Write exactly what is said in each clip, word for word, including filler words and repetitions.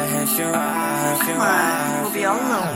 Come on, we'll be all alone.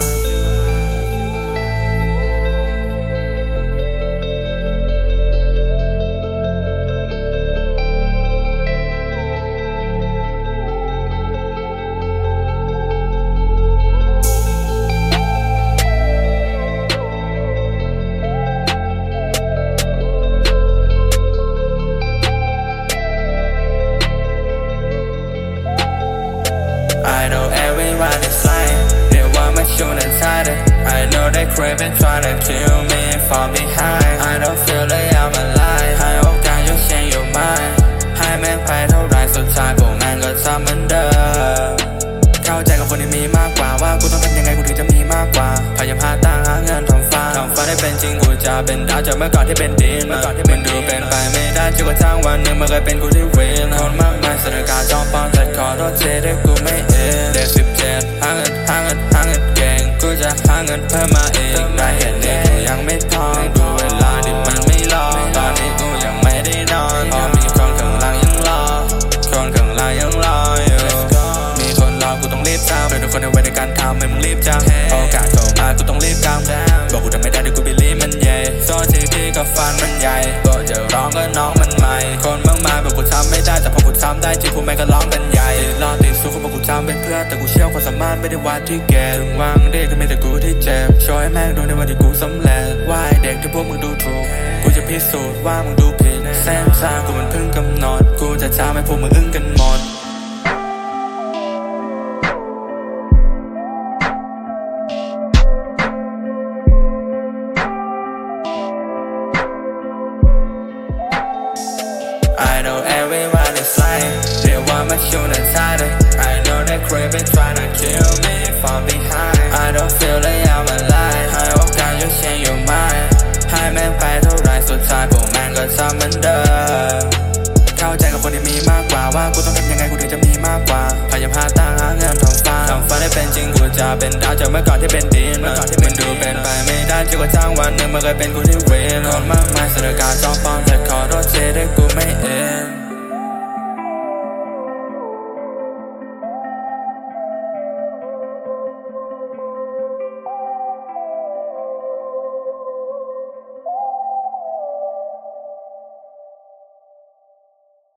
I know everyone is lying, they want my shoe inside it. I know they craving trying to kill me from behind. I don't feel like I'm alive ให้โอกาสยกเช่นอยู่ไหมให้แม่งไปเท่าไรสุดท้ายพวกแม่งก็ทำเหมือนเดิมเข้าใจกับคนที่มีมากกว่าว่ากูต้องทำยังไงกูถึงจะมีมากกว่าพยายามหาตังค์หาเงินทำฟ้าทำฟ้าได้เป็นจริงกูจะเป็นดาวจากเมื่อก่อนที่เป็นดินเมื่อก่อนที่มันดูเป็นไปไม่ได้จนกระทั่งวันหนึ่งมันเคยเป็นกูที่วินคนมากมายสถานการณ์จ้องป้องแต่ขอโทษทีที่กูไม่เองเด็กสิบเจ็ดหาเงินหาเงินหาเงินเก่งกูจะหาเงินเพิ่มมาเองได้เห็นเด็กกูยังไม่ท้องดูเวลาที่มันไม่รอตอนนี้กูยังไม่ได้นอนพอมีคนข้างหลังยังรอคนข้างหลังยังรออยู่มีคนรอกูต้องรีบทำเพื่อทุกคนในวัยในการทำให้มึงรีบจังโอกาสเข้ามากูต้องรีบกำบอกกูทำไม่ได้เดี๋ยวกูไปรีบมันใหญ่โซนที่พี่ก็ฟันมันใหญ่ก็จะร้องก็น้องมันใหม่คนมากมายบอกกูทำไม่ได้แต่พอกูทำได้จริงกูแม่งก็ร้องกันใหญ่รอติดสู้เขาบอกกูทำเป็นเพื่อนแต่กูเชื่อความสามารถไม่ได้วัดที่แก่ถึงวางเด็กก็มีแต่กูที่เจ็บช่วยแม่งดูในวันที่กูสำเร็จว่าไอ้เด็กที่พวกมึงดูถูกกูจะพิสูจน์ว่ามึงดูผิดเส้นทางกูมันเพิ่งกำหนดกูจะทำให้พวกมึงอึ้งกันหมดI know everyone is lying, they want my shoe inside it. I know they craving trying to kill me from behind. I don't feel like I'm alive ให้โอกาสยกเช่นอยู่ไหมให้แม่งไปเท่าไรสุดท้ายพวกแม่งก็ทำเหมือนเดิมเข้าใจกับคนที่มีมากกว่าว่ากูต้องทำยังไงกูถึงจะมีมากกว่าพยายามหาตังค์หาเงินทำฟ้าทำฟ้าได้เป็นจริงกูจะเป็นดาวจากเมื่อก่อนที่เป็นดินเมื่อก่อนที่มันดูเป็นไปไม่ได้จนกระทั่งวันหนึ่งมันเคยเป็นกูที่วินคนมากมายสถานการณ์จ้องป้องแต่ขอโทษทีที่กูไม่เอง